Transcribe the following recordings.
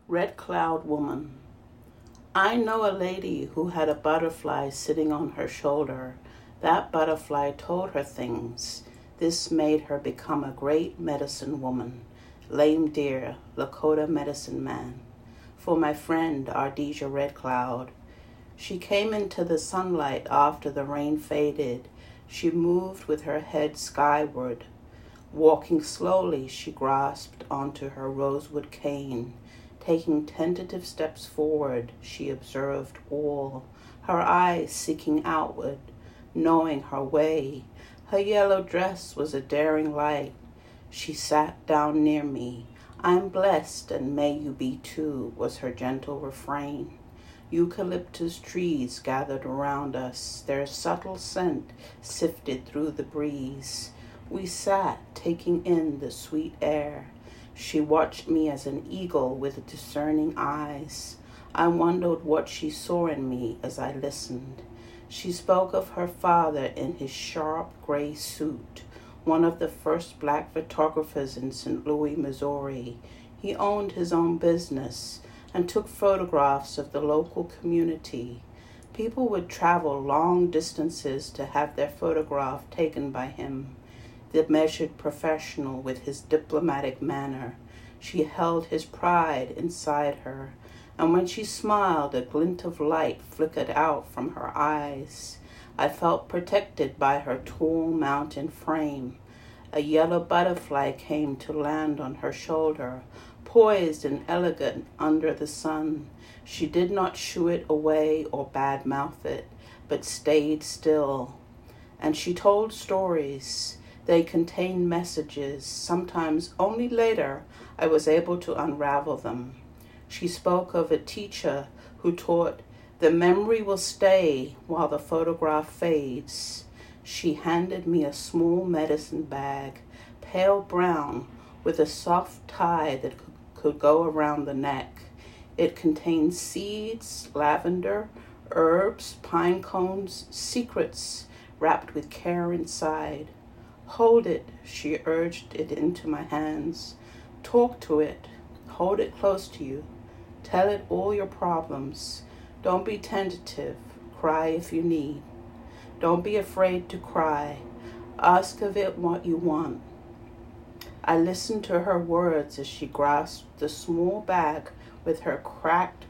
Red Cloud Woman. I know a lady who had a butterfly sitting on her shoulder. That butterfly told her things. This made her become a great medicine woman. Lame Deer, Lakota medicine man. For my friend, Ardija Red Cloud. She came into the sunlight after the rain faded. She moved with her head skyward. Walking slowly, she grasped onto her rosewood cane. Taking tentative steps forward, she observed all, her eyes seeking outward, knowing her way. Her yellow dress was a daring light. She sat down near me. I'm blessed, and may you be too, was her gentle refrain. Eucalyptus trees gathered around us, their subtle scent sifted through the breeze. We sat, taking in the sweet air. She watched me as an eagle with discerning eyes. I wondered what she saw in me as I listened. She spoke of her father in his sharp gray suit, one of the first black photographers in St. Louis, Missouri. He owned his own business and took photographs of the local community. People would travel long distances to have their photograph taken by him. The measured professional with his diplomatic manner. She held his pride inside her, and when she smiled, a glint of light flickered out from her eyes. I felt protected by her tall mountain frame. A yellow butterfly came to land on her shoulder, poised and elegant under the sun. She did not shoo it away or badmouth it, but stayed still. And she told stories. They contained messages. Sometimes only later I was able to unravel them. She spoke of a teacher who taught, the memory will stay while the photograph fades. She handed me a small medicine bag, pale brown, with a soft tie that could go around the neck. It contained seeds, lavender, herbs, pine cones, secrets wrapped with care inside. Hold it, she urged it into my hands. Talk to it. Hold it close to you. Tell it all your problems. Don't be tentative. Cry if you need. Don't be afraid to cry. Ask of it what you want. I listened to her words as she grasped the small bag with her cracked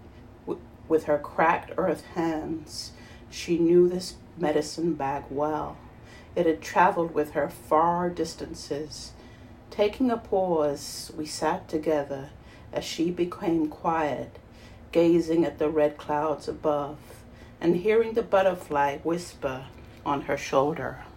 earth hands. She knew this medicine bag well. It had traveled with her far distances. Taking a pause, we sat together as she became quiet, gazing at the red clouds above and hearing the butterfly whisper on her shoulder.